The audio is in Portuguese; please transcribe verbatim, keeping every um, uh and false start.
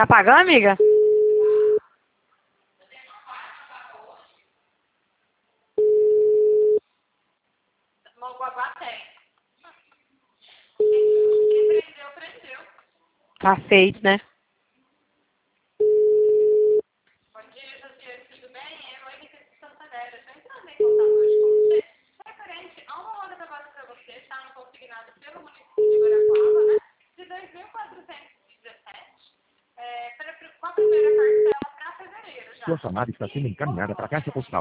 Tá pagando, amiga? Tá feito, né? Bom dia, Josiane, tudo bem? Eu, Anitta de Santander. Eu estou entrando em contato hoje com você. Referente a uma hora trabalho para você, está no consignado pelo município de Guarapuava, né? De dois mil quatrocentos e dezessete, é, para, com a primeira parcela para fevereiro já. Sua chamada está sendo encaminhada para a caixa postal.